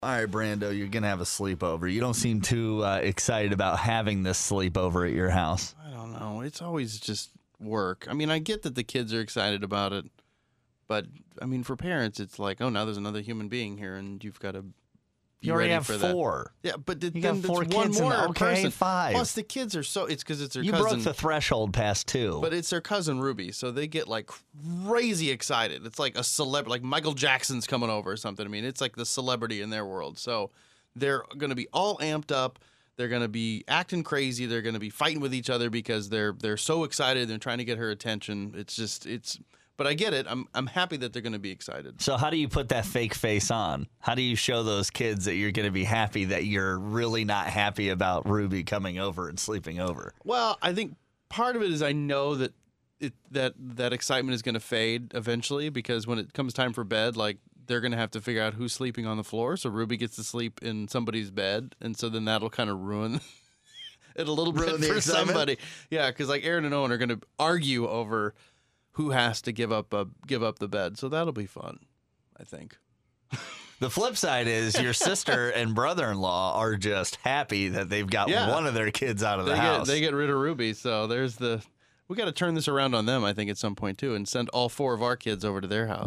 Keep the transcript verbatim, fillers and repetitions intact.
All right, Brando, you're going to have a sleepover. You don't seem too uh, excited about having this sleepover at your house. I don't know. It's always just work. I mean, I get that the kids are excited about it, but, I mean, for parents, it's like, oh, now there's another human being here, and you've got to be You already ready have for four. that. Yeah, but the, You then got four it's one kids and- more okay, person. five. Plus, the kids are so, it's because it's their You cousin. broke the threshold past two. But it's their cousin Ruby, so they get like crazy excited. It's like a celebrity, like Michael Jackson's coming over or something. I mean, it's like the celebrity in their world. So they're going to be all amped up. They're going to be acting crazy. They're going to be fighting with each other because they're they're so excited. They're trying to get her attention. It's just it's. But I get it. I'm I'm happy that they're going to be excited. So how do you put that fake face on? How do you show those kids that you're going to be happy that you're really not happy about Ruby coming over and sleeping over? Well, I think part of it is I know that it that that excitement is going to fade eventually because when it comes time for bed, like they're going to have to figure out who's sleeping on the floor. So Ruby gets to sleep in somebody's bed, and so then that'll kind of ruin it a little Ruin bit the for excitement? somebody. Yeah, because like Aaron and Owen are going to argue over who has to give up a give up the bed. So that'll be fun, I think. The flip side is your sister and brother-in-law are just happy that they've got Yeah. one of their kids out of the They house. get they get rid of Ruby. So there's the we got to turn this around on them, I think, at some point too, and send all four of our kids over to their house.